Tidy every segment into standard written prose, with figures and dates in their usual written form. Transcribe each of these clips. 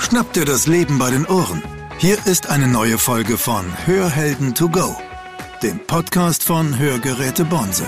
Schnapp dir das Leben bei den Ohren. Hier ist eine neue Folge von Hörhelden to go, dem Podcast von Hörgeräte Bonse.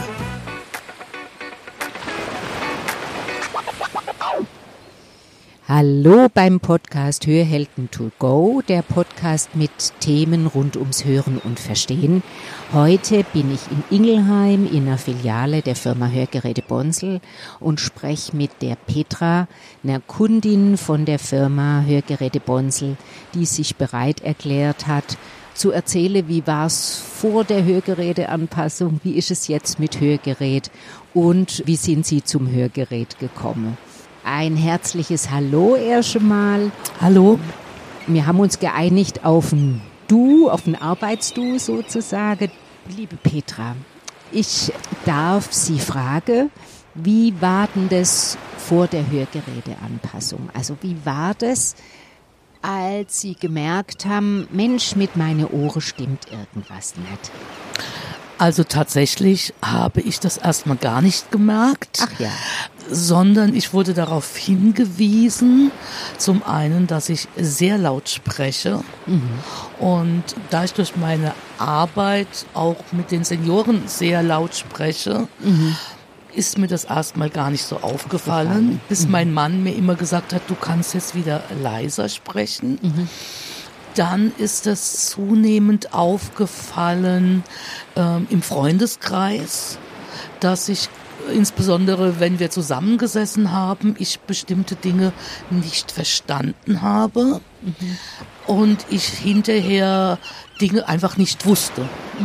Hallo beim Podcast Hörhelden to go, der Podcast mit Themen rund ums Hören und Verstehen. Heute bin ich in Ingelheim in einer Filiale der Firma Hörgeräte Bonsel und spreche mit der Petra, einer Kundin von der Firma Hörgeräte Bonsel, die sich bereit erklärt hat, zu erzählen, wie war es vor der Hörgeräteanpassung, wie ist es jetzt mit Hörgerät und wie sind Sie zum Hörgerät gekommen. Ein herzliches Hallo erst einmal. Hallo. Wir haben uns geeinigt auf ein Du, auf ein Arbeitsdu sozusagen. Liebe Petra, ich darf Sie fragen, wie war denn das vor der Hörgeräteanpassung? Also wie war das, als Sie gemerkt haben, Mensch, mit meinen Ohren stimmt irgendwas nicht? Also tatsächlich habe ich das erstmal gar nicht gemerkt, Ach ja. Sondern ich wurde darauf hingewiesen, zum einen, dass ich sehr laut spreche und da ich durch meine Arbeit auch mit den Senioren sehr laut spreche, ist mir das erstmal gar nicht so aufgefallen, bis mein Mann mir immer gesagt hat, du kannst jetzt wieder leiser sprechen. Dann ist es zunehmend aufgefallen im Freundeskreis, dass ich insbesondere, wenn wir zusammengesessen haben, ich bestimmte Dinge nicht verstanden habe und ich hinterher Dinge einfach nicht wusste.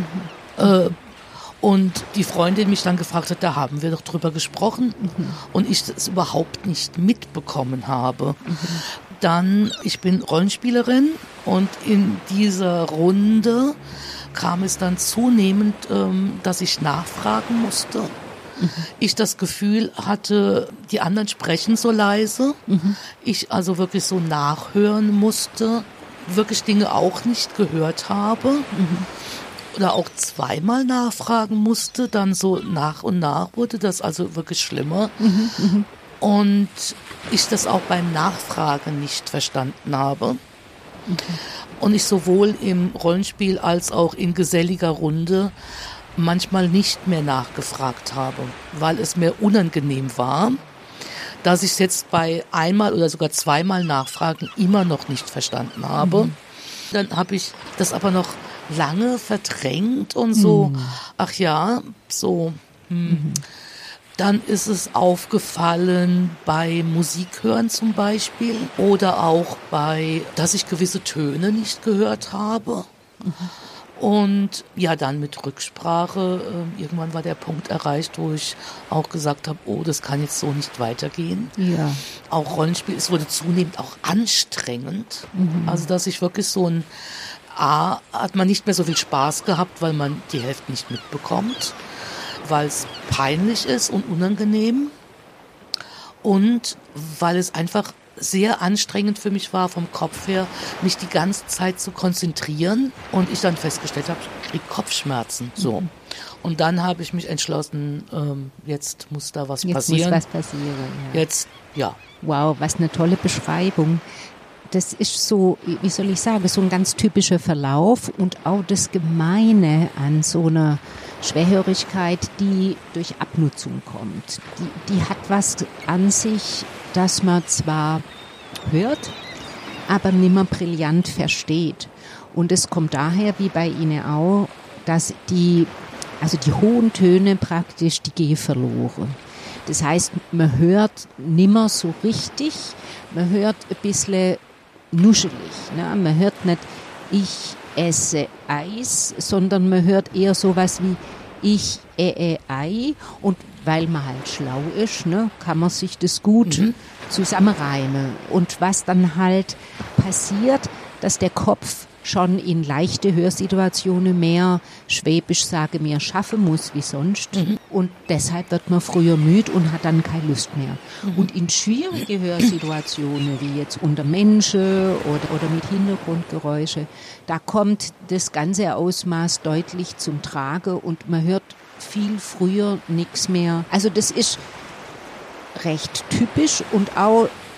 Und die Freundin mich dann gefragt hat, da haben wir doch drüber gesprochen und ich das überhaupt nicht mitbekommen habe. Dann, ich bin Rollenspielerin und in dieser Runde kam es dann zunehmend, dass ich nachfragen musste. Ich das Gefühl hatte, die anderen sprechen so leise. Ich also wirklich so nachhören musste, wirklich Dinge auch nicht gehört habe. Oder auch zweimal nachfragen musste, dann so nach und nach wurde das also wirklich schlimmer. Und ich das auch beim Nachfragen nicht verstanden habe. Und ich sowohl im Rollenspiel als auch in geselliger Runde manchmal nicht mehr nachgefragt habe, weil es mir unangenehm war, dass ich es jetzt bei einmal oder sogar zweimal Nachfragen immer noch nicht verstanden habe. Dann habe ich das aber noch lange verdrängt und so, ach ja, so. Dann ist es aufgefallen bei Musikhören zum Beispiel oder auch bei, dass ich gewisse Töne nicht gehört habe. Und ja, dann mit Rücksprache, irgendwann war der Punkt erreicht, wo ich auch gesagt habe, oh, das kann jetzt so nicht weitergehen. Ja. Auch Rollenspiel, es wurde zunehmend auch anstrengend. Also, dass ich wirklich so hat man nicht mehr so viel Spaß gehabt, weil man die Hälfte nicht mitbekommt, weil es peinlich ist und unangenehm und weil es einfach sehr anstrengend für mich war, vom Kopf her, mich die ganze Zeit zu konzentrieren und ich dann festgestellt habe, ich kriege Kopfschmerzen. So. Und dann habe ich mich entschlossen, jetzt muss da was passieren. Jetzt muss was passieren. Ja. Jetzt, ja. Wow, was eine tolle Beschreibung. Das ist so, wie soll ich sagen, so ein ganz typischer Verlauf und auch das Gemeine an so einer Schwerhörigkeit, die durch Abnutzung kommt. Die hat was an sich, dass man zwar hört, aber nimmer brillant versteht. Und es kommt daher, wie bei Ihnen auch, dass die hohen Töne praktisch, die gehen verloren. Das heißt, man hört nimmer so richtig, man hört ein bisschen nuschelig. Ne? Man hört nicht, ich esse Eis, sondern man hört eher sowas wie ich Ei. Und weil man halt schlau ist, ne, kann man sich das gut zusammenreimen. Und was dann halt passiert, dass der Kopf schon in leichte Hörsituationen mehr Schwäbisch sage mehr schaffen muss wie sonst. Und deshalb wird man früher müde und hat dann keine Lust mehr. Und in schwierige Hörsituationen, wie jetzt unter Menschen oder mit Hintergrundgeräusche, da kommt das ganze Ausmaß deutlich zum Trage und man hört viel früher nichts mehr. Also das ist recht typisch und auch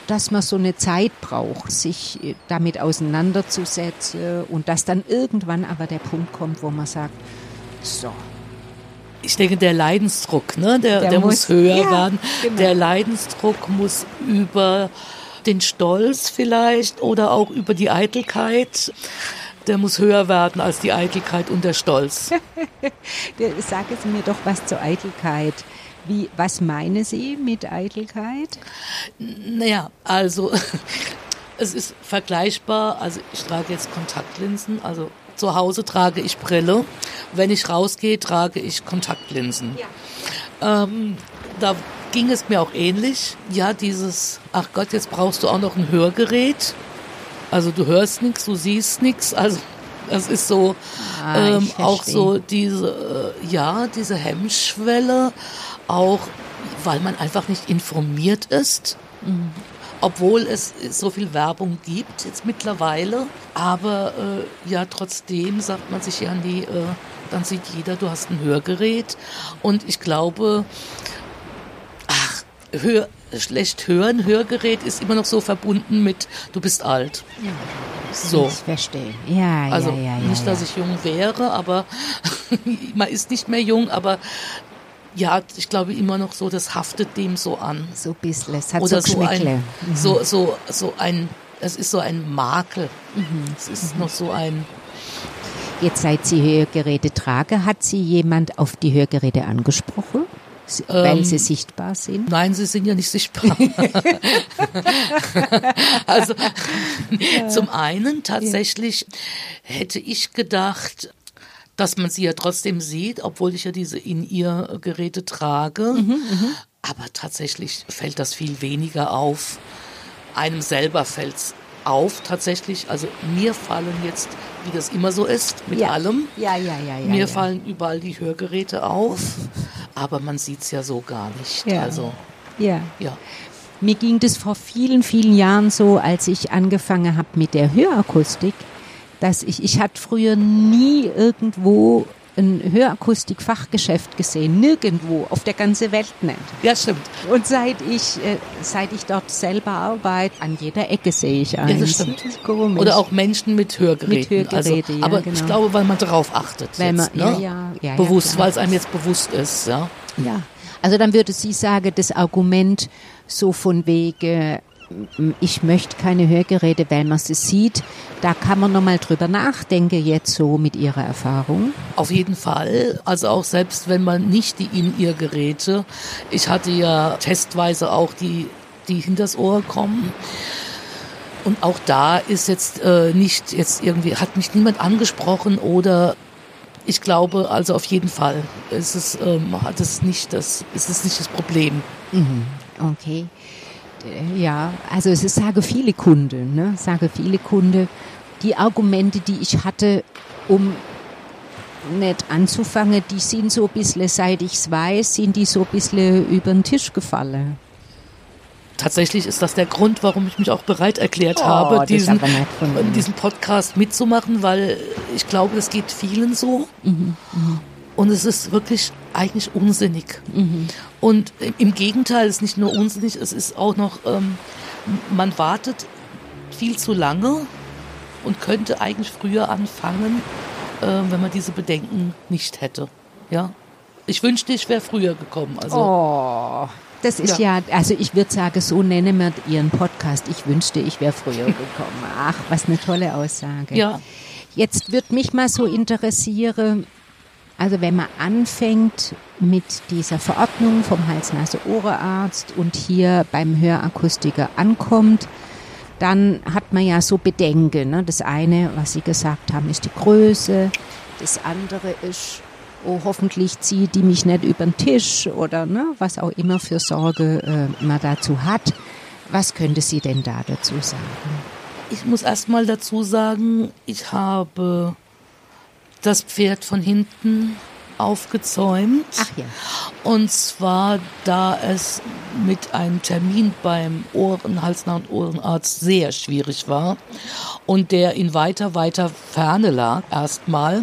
dass man so eine Zeit braucht, sich damit auseinanderzusetzen und dass dann irgendwann aber der Punkt kommt, wo man sagt, so. Ich denke, der Leidensdruck, ne, der muss höher werden. Genau. Der Leidensdruck muss über den Stolz vielleicht oder auch über die Eitelkeit, der muss höher werden als die Eitelkeit und der Stolz. Sagen Sie mir doch was zur Eitelkeit. Was meinen Sie mit Eitelkeit? Naja, also es ist vergleichbar. Also ich trage jetzt Kontaktlinsen, also zu Hause trage ich Brille. Wenn ich rausgehe, trage ich Kontaktlinsen. Ja. Da ging es mir auch ähnlich. Ja, ach Gott, jetzt brauchst du auch noch ein Hörgerät. Also du hörst nichts, du siehst nichts. Also das ist so auch so diese Hemmschwelle, auch weil man einfach nicht informiert ist. Mhm. Obwohl es so viel Werbung gibt jetzt mittlerweile, aber trotzdem sagt man sich ja nie, dann sieht jeder, du hast ein Hörgerät und ich glaube, schlecht hören, Hörgerät ist immer noch so verbunden mit, du bist alt. Ja, so. Ich verstehe. Ja, also nicht, dass ich jung wäre, aber man ist nicht mehr jung, aber ja, ich glaube immer noch so, das haftet dem so an. So ein bisschen, es hat oder so ein, es ist so ein Makel. Es ist noch so ein... Jetzt seit Sie Hörgeräte tragen, hat Sie jemand auf die Hörgeräte angesprochen? Weil sie sichtbar sind? Nein, sie sind ja nicht sichtbar. Also zum einen tatsächlich hätte ich gedacht, dass man sie ja trotzdem sieht, obwohl ich ja diese In-Ear-Geräte trage. Aber tatsächlich fällt das viel weniger auf. Einem selber fällt's auf, tatsächlich. Also mir fallen jetzt, wie das immer so ist, mit allem. Mir fallen überall die Hörgeräte auf, aber man sieht's ja so gar nicht. Ja. Also, ja. Mir ging das vor vielen, vielen Jahren so, als ich angefangen habe mit der Hörakustik, dass ich hatte früher nie irgendwo ein Hörakustik-Fachgeschäft gesehen, nirgendwo, auf der ganzen Welt nicht. Ja, stimmt. Und seit ich dort selber arbeite, an jeder Ecke sehe ich eins. Ja, das stimmt. Oder auch Menschen mit Hörgeräten. Aber ich glaube, weil man darauf achtet. Weil jetzt, man, ne? Bewusst, weil es einem jetzt bewusst ist. Ja. Also dann würde sie sagen, das Argument so von wegen, ich möchte keine Hörgeräte, weil man sie sieht, da kann man nochmal drüber nachdenken jetzt so mit Ihrer Erfahrung. Auf jeden Fall, also auch selbst wenn man nicht die In-Ear-Geräte, ich hatte ja testweise auch die hinters Ohr kommen und auch da ist jetzt nicht jetzt irgendwie, hat mich niemand angesprochen oder ich glaube, also auf jeden Fall ist es nicht das Problem. Okay. Ja, also es sage viele Kunden, die Argumente, die ich hatte, um nicht anzufangen, die sind so ein bisschen, seit ich es weiß, sind die so ein bisschen über den Tisch gefallen. Tatsächlich ist das der Grund, warum ich mich auch bereit erklärt habe, diesen Podcast mitzumachen, weil ich glaube, es geht vielen so. Und es ist wirklich eigentlich unsinnig. Und im Gegenteil, es ist nicht nur unsinnig, es ist auch noch, man wartet viel zu lange und könnte eigentlich früher anfangen, wenn man diese Bedenken nicht hätte. Ja? Ich wünschte, ich wäre früher gekommen. Also, das ist also ich würde sagen, so nennen wir Ihren Podcast. Ich wünschte, ich wäre früher gekommen. Ach, was eine tolle Aussage. Ja. Jetzt würde mich mal so interessieren, also wenn man anfängt mit dieser Verordnung vom Hals-Nase-Ohrenarzt und hier beim Hörakustiker ankommt, dann hat man ja so Bedenken. Ne? Das eine, was Sie gesagt haben, ist die Größe. Das andere ist, hoffentlich zieht die mich nicht über den Tisch oder was auch immer für Sorge man dazu hat. Was könnte sie denn da dazu sagen? Ich muss erst mal dazu sagen, ich habe das Pferd von hinten aufgezäumt. Ach ja. Und zwar, da es mit einem Termin beim Hals-Nasen-Ohrenarzt sehr schwierig war und der in weiter Ferne lag erstmal,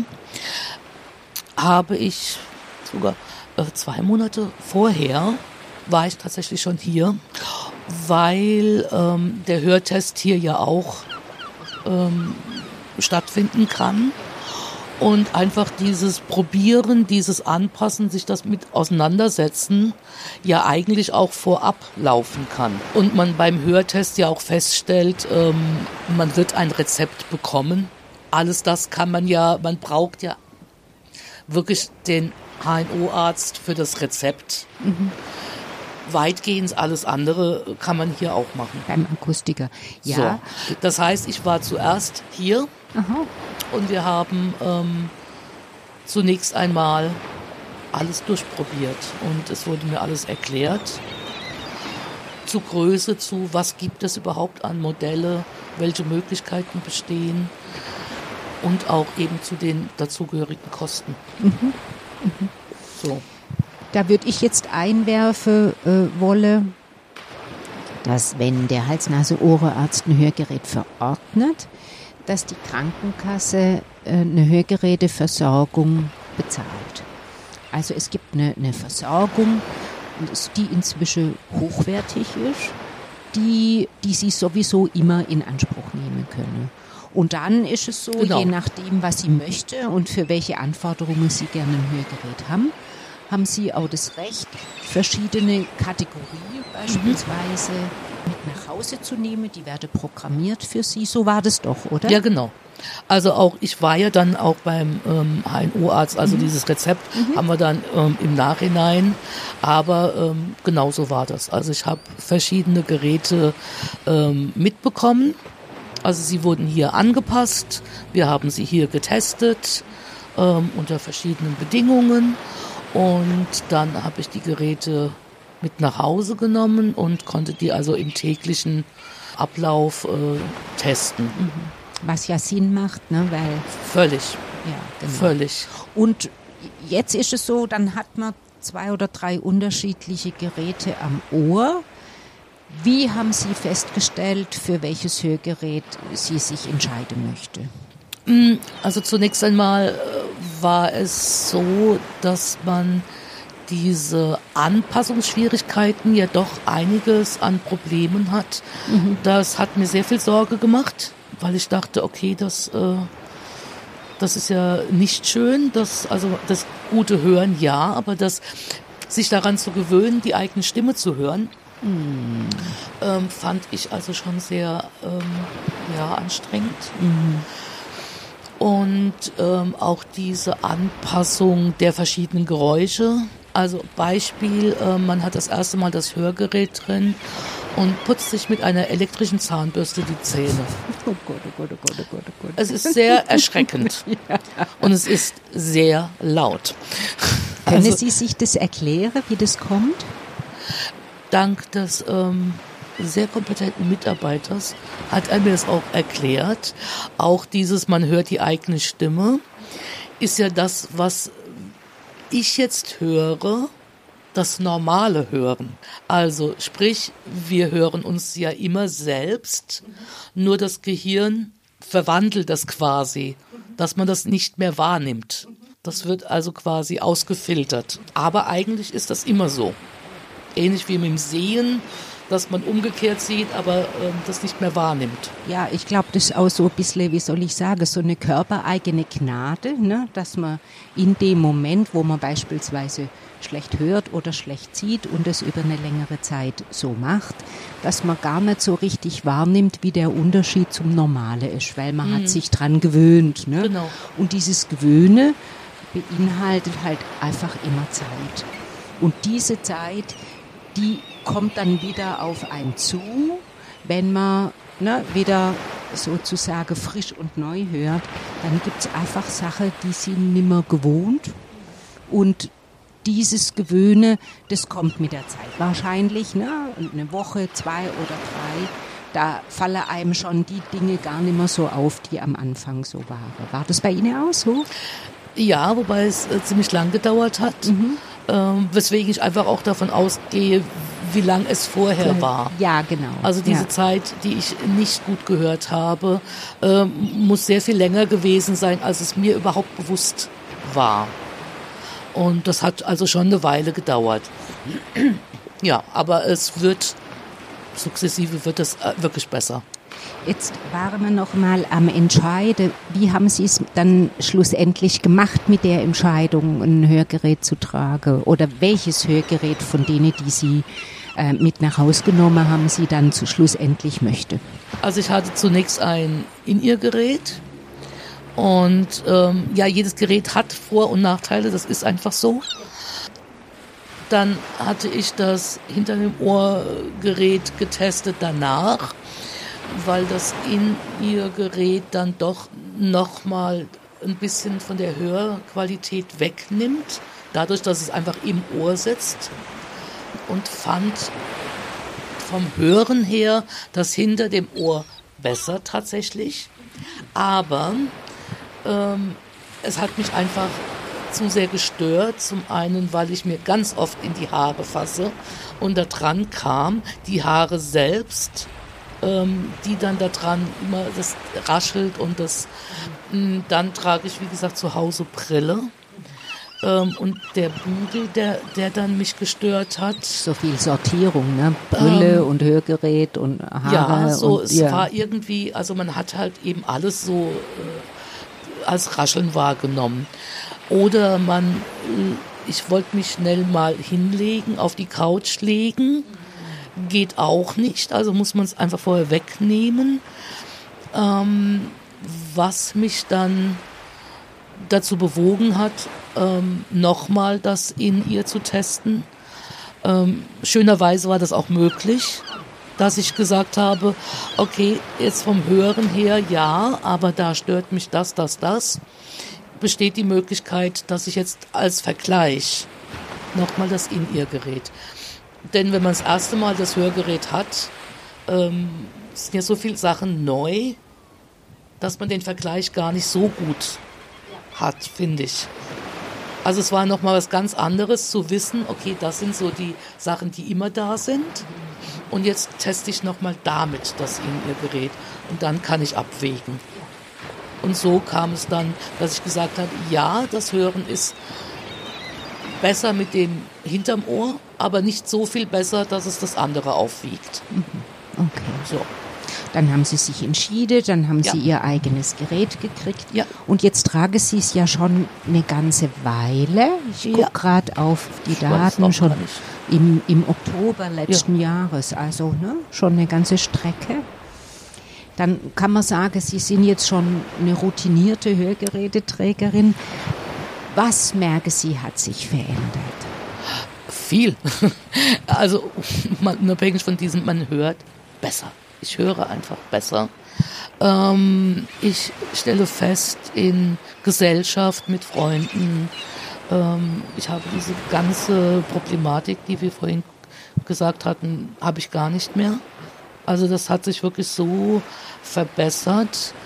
habe ich sogar 2 Monate vorher war ich tatsächlich schon hier weil der Hörtest hier ja auch stattfinden kann und einfach dieses Probieren, dieses Anpassen, sich das mit auseinandersetzen, ja eigentlich auch vorab laufen kann. Und man beim Hörtest ja auch feststellt, man wird ein Rezept bekommen. Alles das kann man braucht ja wirklich den HNO-Arzt für das Rezept. Weitgehend alles andere kann man hier auch machen. Beim Akustiker, ja. So. Das heißt, ich war zuerst hier. Aha. Und wir haben zunächst einmal alles durchprobiert und es wurde mir alles erklärt. Zu Größe, zu was gibt es überhaupt an Modelle, welche Möglichkeiten bestehen und auch eben zu den dazugehörigen Kosten. So. Da würde ich jetzt einwerfen wollen, dass wenn der Hals-Nase-Ohre-Arzt ein Hörgerät verordnet, dass die Krankenkasse eine Hörgeräteversorgung bezahlt. Also es gibt eine Versorgung, die inzwischen hochwertig ist, die Sie sowieso immer in Anspruch nehmen können. Und dann ist es so, genau, je nachdem, was Sie möchte und für welche Anforderungen Sie gerne ein Hörgerät haben Sie auch das Recht, verschiedene Kategorien beispielsweise mit nach Hause zu nehmen. Die werden programmiert für Sie. So war das doch, oder? Ja, genau. Also auch, ich war ja dann auch beim HNO-Arzt, also dieses Rezept haben wir dann im Nachhinein, aber genau so war das. Also ich habe verschiedene Geräte mitbekommen. Also sie wurden hier angepasst, wir haben sie hier getestet unter verschiedenen Bedingungen und dann habe ich die Geräte mit nach Hause genommen und konnte die also im täglichen Ablauf testen. Was ja Sinn macht, ne? Weil völlig. Ja, genau. Völlig. Und jetzt ist es so, dann hat man 2 oder 3 unterschiedliche Geräte am Ohr. Wie haben Sie festgestellt, für welches Hörgerät Sie sich entscheiden möchte? Also zunächst einmal war es so, dass man diese Anpassungsschwierigkeiten ja doch einiges an Problemen hat. Das hat mir sehr viel Sorge gemacht, weil ich dachte, okay, das ist ja nicht schön, das gute Hören ja, aber das sich daran zu gewöhnen, die eigene Stimme zu hören, fand ich also schon sehr anstrengend. Und auch diese Anpassung der verschiedenen Geräusche. Also Beispiel, man hat das erste Mal das Hörgerät drin und putzt sich mit einer elektrischen Zahnbürste die Zähne. Oh Gott, oh Gott, oh Gott, oh Gott, oh Gott. Es ist sehr erschreckend. Ja. Und es ist sehr laut. Können Sie sich das erklären, wie das kommt? Dank des sehr kompetenten Mitarbeiters hat er mir das auch erklärt. Auch dieses, man hört die eigene Stimme, ist ja das, was ich jetzt höre, das normale Hören. Also sprich, wir hören uns ja immer selbst, nur das Gehirn verwandelt das quasi, dass man das nicht mehr wahrnimmt. Das wird also quasi ausgefiltert. Aber eigentlich ist das immer so. Ähnlich wie mit dem Sehen, dass man umgekehrt sieht, aber das nicht mehr wahrnimmt. Ja, ich glaube, das ist auch so ein bisschen, wie soll ich sagen, so eine körpereigene Gnade, ne? Dass man in dem Moment, wo man beispielsweise schlecht hört oder schlecht sieht und es über eine längere Zeit so macht, dass man gar nicht so richtig wahrnimmt, wie der Unterschied zum Normale ist, weil man hat sich dran gewöhnt. Ne? Genau. Und dieses Gewöhne beinhaltet halt einfach immer Zeit. Und diese Zeit, die kommt dann wieder auf einen zu, wenn man wieder sozusagen frisch und neu hört. Dann gibt es einfach Sachen, die sind nimmer gewohnt. Und dieses Gewöhne, das kommt mit der Zeit wahrscheinlich. Ne? Eine Woche, 2 oder 3, da fallen einem schon die Dinge gar nicht mehr so auf, die am Anfang so waren. War das bei Ihnen auch so? Ja, wobei es ziemlich lang gedauert hat. Weswegen ich einfach auch davon ausgehe, wie lang es vorher war. Ja, genau. Also diese Zeit, die ich nicht gut gehört habe, muss sehr viel länger gewesen sein, als es mir überhaupt bewusst war. Und das hat also schon eine Weile gedauert. Ja, aber es wird sukzessive wird es wirklich besser. Jetzt waren wir noch mal am Entscheiden. Wie haben Sie es dann schlussendlich gemacht mit der Entscheidung, ein Hörgerät zu tragen? Oder welches Hörgerät von denen, die Sie mit nach Hause genommen haben, Sie dann schlussendlich möchte? Also ich hatte zunächst ein In-Ear-Gerät und jedes Gerät hat Vor- und Nachteile, das ist einfach so. Dann hatte ich das hinter dem Ohr-Gerät getestet danach, weil das In-Ear-Gerät dann doch nochmal ein bisschen von der Hörqualität wegnimmt, dadurch, dass es einfach im Ohr sitzt, und fand vom Hören her das hinter dem Ohr besser tatsächlich, aber es hat mich einfach zu sehr gestört, zum einen, weil ich mir ganz oft in die Haare fasse und da dran kam, die Haare selbst, die dann da dran immer das raschelt und das, dann trage ich, wie gesagt, zu Hause Brille. Und der Bügel, der dann mich gestört hat. So viel Sortierung, ne? Brille und Hörgerät und Haare. Ja, so, und, es war irgendwie, also man hat halt eben alles so als Rascheln wahrgenommen. Oder ich wollte mich schnell mal hinlegen, auf die Couch legen. Geht auch nicht, also muss man es einfach vorher wegnehmen. Was mich dann dazu bewogen hat, nochmal das In-Ear zu testen. Schönerweise war das auch möglich, dass ich gesagt habe, okay, jetzt vom Hören her ja, aber da stört mich das. Besteht die Möglichkeit, dass ich jetzt als Vergleich nochmal das In-Ear-Gerät. Denn wenn man das erste Mal das Hörgerät hat, sind ja so viele Sachen neu, dass man den Vergleich gar nicht so gut hat, finde ich. Also es war nochmal was ganz anderes zu wissen, okay, das sind so die Sachen, die immer da sind. Und jetzt teste ich nochmal damit das In-Ear-Gerät und dann kann ich abwägen. Und so kam es dann, dass ich gesagt habe, ja, das Hören ist besser mit dem hinterm Ohr, aber nicht so viel besser, dass es das andere aufwiegt. Okay. So. Dann haben Sie sich entschieden, dann haben Sie Ihr eigenes Gerät gekriegt. Ja. Und jetzt tragen Sie es ja schon eine ganze Weile. Ich gucke gerade auf die Daten, schon im Oktober letzten Jahres. Also schon eine ganze Strecke. Dann kann man sagen, Sie sind jetzt schon eine routinierte Hörgeräteträgerin. Was, merken Sie, hat sich verändert? Viel. Also unabhängig von diesem, man hört besser. Ich höre einfach besser. Ich stelle fest, in Gesellschaft mit Freunden, ich habe diese ganze Problematik, die wir vorhin gesagt hatten, habe ich gar nicht mehr. Also das hat sich wirklich so verbessert.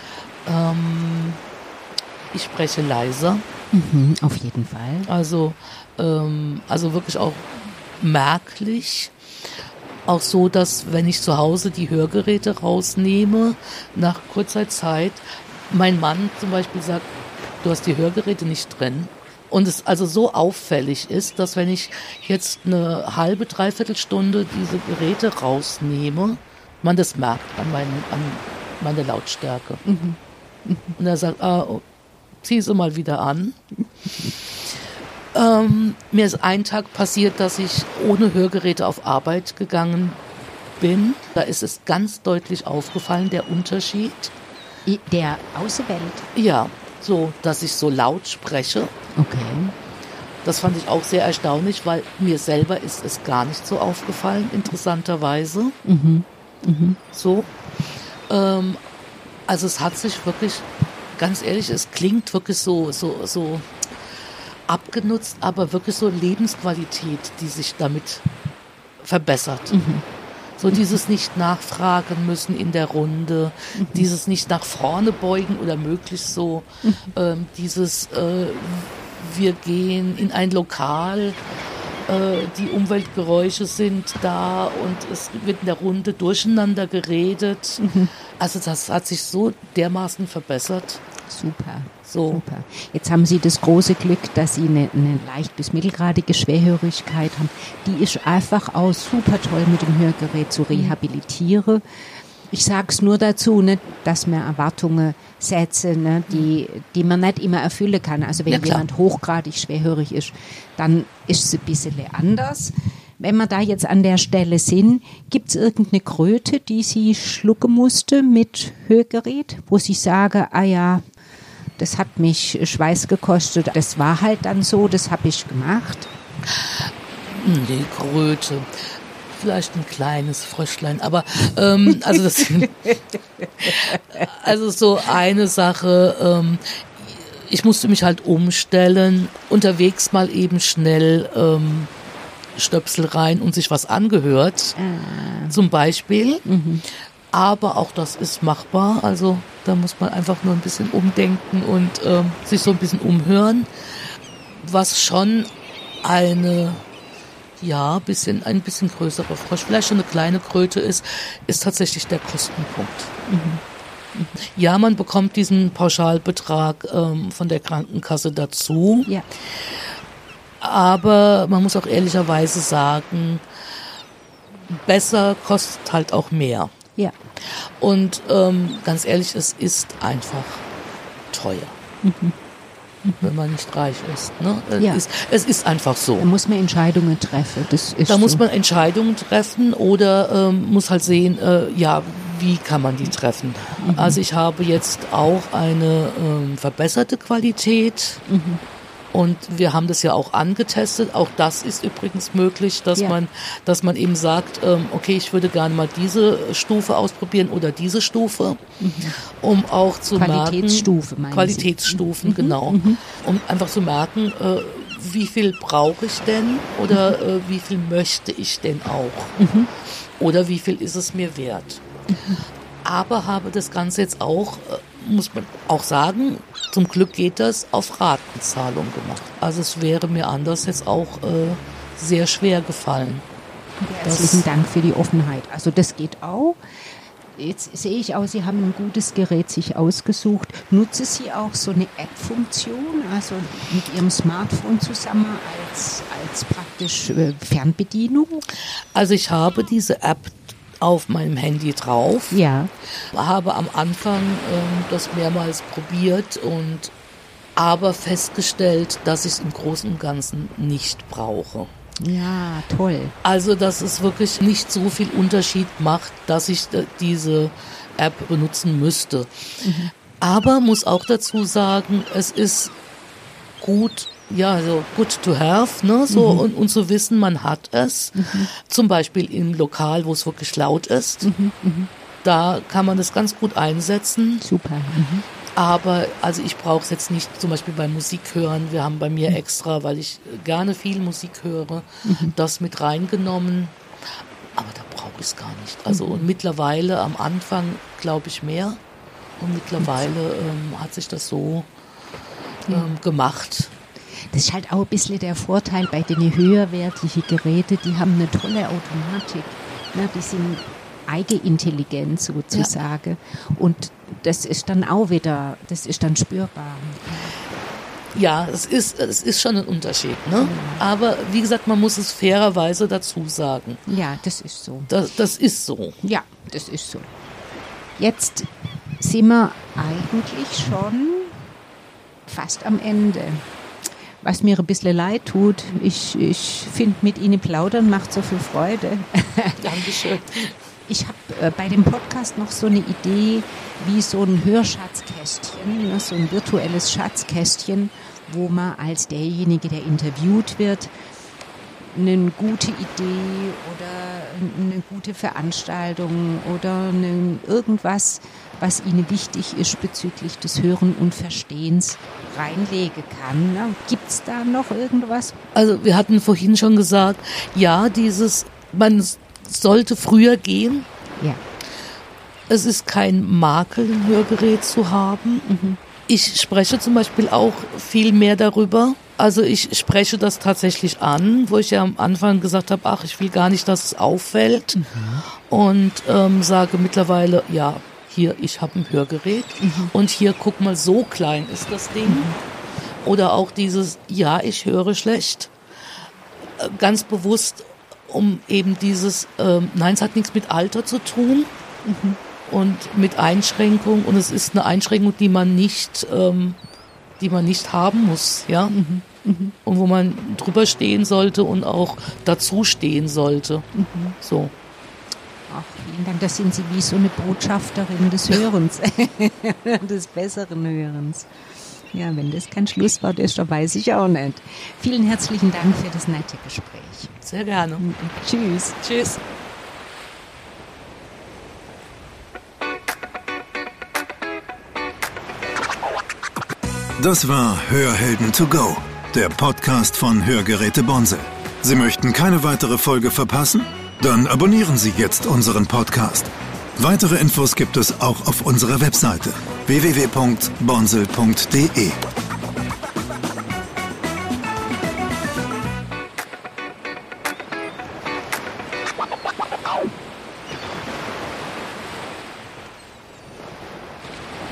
Ich spreche leiser. Auf jeden Fall. Also wirklich auch merklich. Auch so, dass wenn ich zu Hause die Hörgeräte rausnehme, nach kurzer Zeit, mein Mann zum Beispiel sagt, du hast die Hörgeräte nicht drin. Und es also so auffällig ist, dass wenn ich jetzt eine halbe, dreiviertel Stunde diese Geräte rausnehme, man das merkt an meiner Lautstärke. Und er sagt, zieh sie mal wieder an. Mir ist ein Tag passiert, dass ich ohne Hörgeräte auf Arbeit gegangen bin. Da ist es ganz deutlich aufgefallen, der Unterschied. Der Außenwelt? Ja, so, dass ich so laut spreche. Okay. Das fand ich auch sehr erstaunlich, weil mir selber ist es gar nicht so aufgefallen, interessanterweise. So. Also es hat sich wirklich, ganz ehrlich, es klingt wirklich so abgenutzt, aber wirklich so Lebensqualität, die sich damit verbessert. So dieses nicht nachfragen müssen in der Runde, dieses nicht nach vorne beugen oder möglichst so, dieses wir gehen in ein Lokal, die Umweltgeräusche sind da und es wird in der Runde durcheinander geredet. Also das hat sich so dermaßen verbessert. Super. So. Super. Jetzt haben Sie das große Glück, dass Sie eine leicht bis mittelgradige Schwerhörigkeit haben. Die ist einfach auch super toll mit dem Hörgerät zu rehabilitieren. Ich sage es nur dazu, ne, dass man Erwartungen setze, ne, die man nicht immer erfüllen kann. Also wenn jemand hochgradig schwerhörig ist, dann ist es ein bisschen anders. Wenn wir da jetzt an der Stelle sind, gibt es irgendeine Kröte, die Sie schlucken musste mit Hörgerät, wo Sie sagen, ah ja, das hat mich Schweiß gekostet, das war halt dann so, das habe ich gemacht? Nee, Kröte. Vielleicht ein kleines Fröschlein, aber also so eine Sache, ich musste mich halt umstellen, unterwegs mal eben schnell Stöpsel rein und sich was angehört, zum Beispiel. Aber auch das ist machbar, also da muss man einfach nur ein bisschen umdenken und sich so ein bisschen umhören, was schon ein bisschen größere Frosch, vielleicht schon eine kleine Kröte ist tatsächlich der Kostenpunkt. Ja, man bekommt diesen Pauschalbetrag von der Krankenkasse dazu. Ja. Aber man muss auch ehrlicherweise sagen, besser kostet halt auch mehr. Ja. Und ganz ehrlich, es ist einfach teuer. Wenn man nicht reich ist. Ne? Es ist einfach so. Da muss man Entscheidungen treffen. Muss man Entscheidungen treffen oder muss halt sehen, wie kann man die treffen. Also ich habe jetzt auch eine verbesserte Qualität. Und wir haben das ja auch angetestet. Auch das ist übrigens möglich, dass man eben sagt, okay, ich würde gerne mal diese Stufe ausprobieren oder diese Stufe, um auch zu Qualitätsstufen, genau. Um einfach zu merken, wie viel brauche ich denn oder wie viel möchte ich denn auch? Oder wie viel ist es mir wert? Aber habe das Ganze jetzt auch, muss man auch sagen, zum Glück geht das auf Ratenzahlung gemacht. Also es wäre mir anders jetzt auch sehr schwer gefallen. Herzlichen Dank für die Offenheit. Also das geht auch. Jetzt sehe ich auch, Sie haben ein gutes Gerät sich ausgesucht. Nutzen Sie auch so eine App-Funktion, also mit Ihrem Smartphone zusammen als praktisch Fernbedienung? Also ich habe diese App auf meinem Handy drauf. Ja. Habe am Anfang das mehrmals probiert aber festgestellt, dass ich es im Großen und Ganzen nicht brauche. Ja, toll. Also, dass es wirklich nicht so viel Unterschied macht, dass ich diese App benutzen müsste. Aber muss auch dazu sagen, es ist gut, so good to have, ne, so und zu wissen, man hat es. Zum Beispiel im Lokal, wo es wirklich laut ist. Da kann man das ganz gut einsetzen. Super. Aber also ich brauche es jetzt nicht, zum Beispiel beim Musik hören. Wir haben bei mir extra, weil ich gerne viel Musik höre, das mit reingenommen. Aber da brauche ich es gar nicht. Also und mittlerweile, am Anfang glaube ich mehr. Und mittlerweile hat sich das so gemacht. Das ist halt auch ein bisschen der Vorteil bei den höherwertigen Geräten, die haben eine tolle Automatik. Ne, die sind eigenintelligent sozusagen. Ja. Und das ist dann auch wieder, das ist dann spürbar. Ja, es ist schon ein Unterschied, ne? Aber wie gesagt, man muss es fairerweise dazu sagen. Ja, das ist so. Das ist so. Ja, das ist so. Jetzt sind wir eigentlich schon fast am Ende. Was mir ein bisschen leid tut, ich finde, mit Ihnen plaudern macht so viel Freude. Dankeschön. Ich habe bei dem Podcast noch so eine Idee, wie so ein Hörschatzkästchen, ne, so ein virtuelles Schatzkästchen, wo man als derjenige, der interviewt wird, eine gute Idee oder eine gute Veranstaltung oder irgendwas, was Ihnen wichtig ist bezüglich des Hören und Verstehens, reinlegen kann. Ne? Gibt es da noch irgendwas? Also wir hatten vorhin schon gesagt, ja, man sollte früher gehen. Ja. Es ist kein Makel, ein Hörgerät zu haben. Ich spreche zum Beispiel auch viel mehr darüber. Also ich spreche das tatsächlich an, wo ich ja am Anfang gesagt habe, ich will gar nicht, dass es auffällt. Und sage mittlerweile, ja, hier, ich habe ein Hörgerät und hier, guck mal, so klein ist das Ding. Oder auch dieses, ja, ich höre schlecht. Ganz bewusst, um eben dieses, nein, es hat nichts mit Alter zu tun und mit Einschränkung. Und es ist eine Einschränkung, die man nicht haben muss, ja. Und wo man drüber stehen sollte und auch dazu stehen sollte. So. Ach, vielen Dank, da sind Sie wie so eine Botschafterin des Hörens, des besseren Hörens. Ja, wenn das kein Schlusswort ist, dann weiß ich auch nicht. Vielen herzlichen Dank für das nette Gespräch. Sehr gerne. Tschüss. Tschüss. Das war Hörhelden to go, der Podcast von Hörgeräte Bonsel. Sie möchten keine weitere Folge verpassen? Dann abonnieren Sie jetzt unseren Podcast. Weitere Infos gibt es auch auf unserer Webseite www.bonsel.de.